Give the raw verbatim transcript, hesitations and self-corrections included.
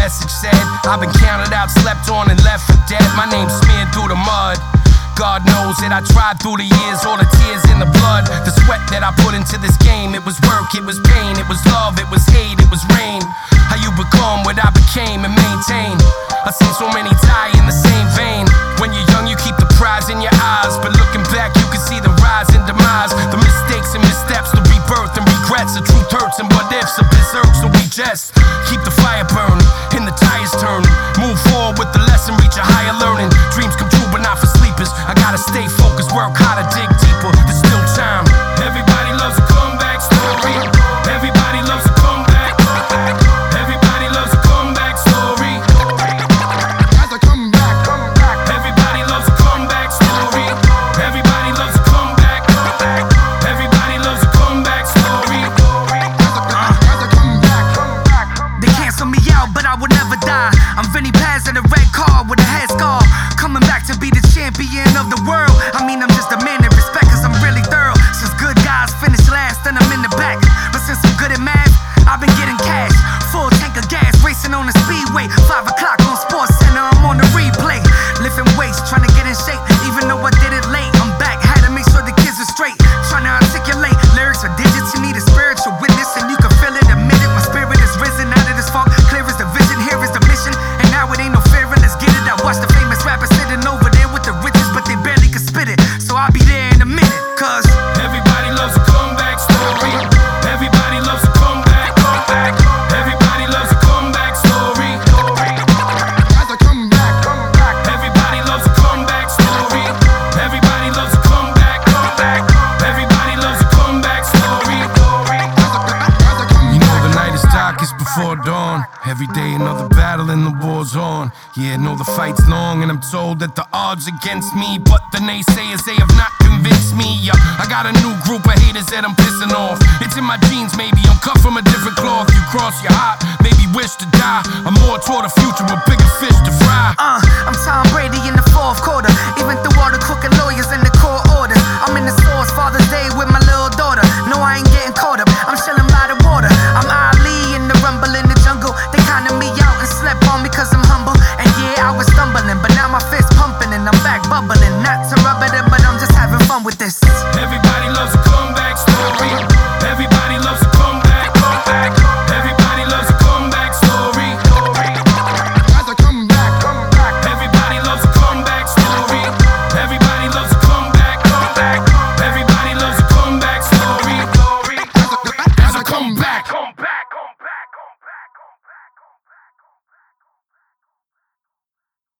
message said. I've been counted out, slept on, and left for dead. My name's smeared through the mud. God knows that I tried through the years, all the tears in the blood, the sweat that I put into this game. It was work, it was pain, it was love, it was hate, it was rain. How you become what I became and maintain. I've seen so many die in the same vein. When you're young, you keep the prize in your eyes, but looking back, you can see the rise and demise, the mistakes and missteps, the rebirth and regrets, the truth hurts and what ifs, the berserk. So we just keep the fire burning and the tires turning. Move forward with the lesson, reach a higher learning. Dreams come true, but not for sleepers. I gotta stay focused, work harder, dig deeper. There's still time. Everybody loves a comeback story. Everybody loves a comeback. Everybody loves a comeback story. As I come back, come back. Everybody loves a comeback story. Everybody loves a comeback. Everybody loves a comeback story. As I come back, come back. They cancel me out, but I will never die. I'm Vinny Paz in a red car with a head scar. Coming back to be the champion of the world. I mean, I'm just a man in respect, cause I'm really thorough. Since good guys finish last, then I'm in the back. But since I'm good at math, I've been getting cash. Full tank of gas, racing on the speedway. Five o'clock on Sports Center, I'm on the replay. Lifting weights, trying to get in shape. Even though I did it late, I'm back. Had to make sure the kids are straight. Trying to articulate lyrics or digits. You need a spiritual witness, and you can feel it, admit it. My spirit is risen out of this funk. Clear as the vision, here is the mission. And now it ain't no fear, and let's get it. I watch the famous rappers sitting over there with the riches, but they barely can spit it. So I'll be there in a minute, cause everybody loves a comeback story. Everybody loves a comeback, comeback. Everybody loves a comeback story. as I come back, come back. Everybody loves a comeback story. Everybody loves a comeback, comeback. Everybody loves a comeback story. You know the night is darkest before dawn. Every day another battle and the war's on. Yeah, know the fight's long and I'm told that the odds against me, but the naysayers, they have not convinced me. Yeah, I got a new group of haters that I'm pissing off. It's in my genes, maybe I'm cut from a different cloth. You cross your heart, maybe wish to die. I'm more toward the future with bigger fish to fry. Uh, I'm Tom Brady in the fourth quarter. Even through all the crooked lawyers and the court orders, I'm in the source, Father's Day with my little daughter. No, I ain't getting caught up, I'm chilling by the water. I'm Ali in the rumble in the jungle. They counted me out and slept on me cause I'm humble. And yeah, I was stumbling, but now my fist pumping and I'm back bubbling. Not to rub it in, but I'm just having fun with this. Everybody loves a comeback story. Everybody loves a comeback, comeback. Everybody loves a comeback story. As I come back, come back. Everybody loves a comeback story. Everybody loves a comeback, comeback. Everybody loves a comeback story. As I come back.